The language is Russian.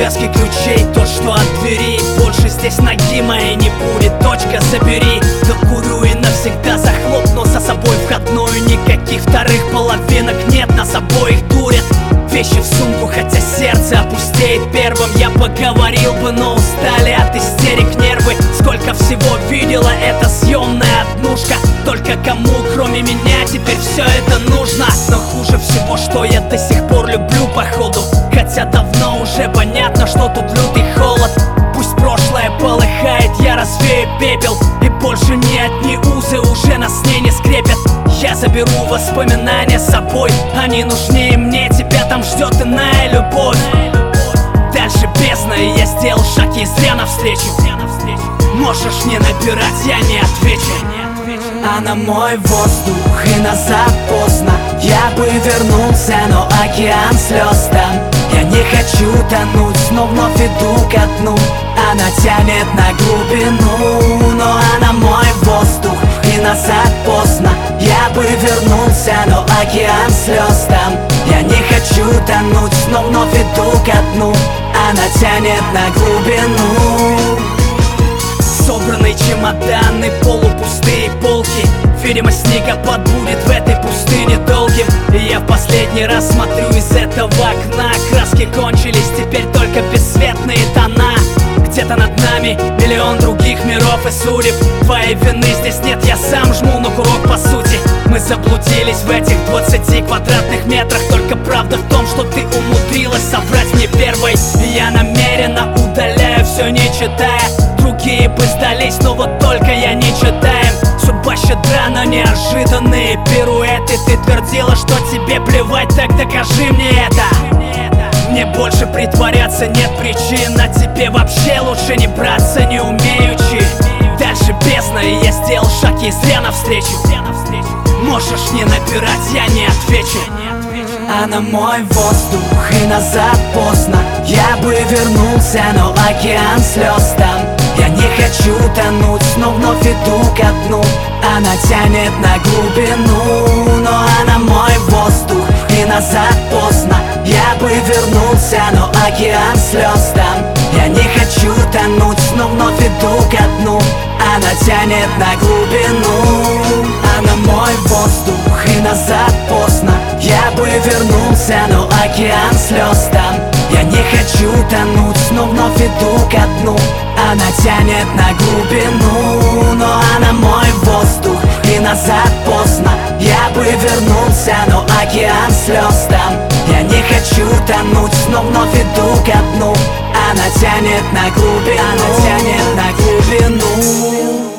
связки ключей, тот, что от двери. Больше здесь ноги моей не будет, точка, забери. Докурю и навсегда захлопну за собой входную. Никаких вторых половинок нет, нас обоих дурят. Вещи в сумку, хотя сердце опустеет первым. Я поговорил бы, но устали от истерик нервы. Сколько всего видела эта съемная однушка. Только кому, кроме меня, теперь все это нужно. Но хуже всего, что я до сих пор люблю походу. Хотя давно уже понятно, что тут лютый холод. Пусть прошлое полыхает, я развею пепел. И больше ни одни узы уже нас с ней не скрепят. Я заберу воспоминания с собой, они нужнее мне, тебя там ждет иная любовь. Дальше бездна, и я сделал шаг ей зря навстречу. Можешь не набирать, я не отвечу. Она мой воздух, и назад поздно. Я бы вернулся, но океан слез там. Я не хочу тонуть, но вновь иду ко дну. Она тянет на глубину, но она мой воздух, и назад поздно. Я бы вернулся, но океан слез там. Я не хочу тонуть, но вновь иду ко дну. Она тянет на глубину. Собранные чемоданы, полупустые полки. Видимо, снегопад будет в этой пустыне долгим. И я в последний раз смотрю из этого окна. Краски кончились, теперь только бесцветные тона. Где-то над нами миллион других миров и судеб. Твоей вины здесь нет, я сам жму на курок по сути. Мы заблудились в этих 20 квадратных метрах. Только правда в том, что ты умудрилась соврать мне первой. Я намеренно удаляю все, не читая. Другие бы сдались, но вот только я не читаем. Судьба щедра, но неожиданные пируэты. Ты твердила, что тебе плевать, так докажи мне это. Мне больше притворяться нет причин, а тебе вообще лучше не браться, не умеючи. Дальше бездна, и я сделал шаг ей зря навстречу. Можешь не набирать, я не отвечу. Она мой воздух, и назад поздно. Я бы вернулся, но океан слез там. Я не хочу тонуть, но вновь иду ко дну. Она тянет на глубину, но она мой воздух, и назад поздно. Я бы вернулся, но океан слез там. Я не хочу тонуть, но вновь иду ко дну. Она тянет на глубину. Она мой воздух, и назад поздно. Я бы вернулся, но океан слез там. Я не хочу тонуть, но вновь иду ко дну. Она тянет на глубину, но она мой воздух, и назад поздно. Я бы вернулся, но океан слез там. Я не хочу тонуть, но вновь иду ко дну. Она тянет на глубину, она тянет на глубину.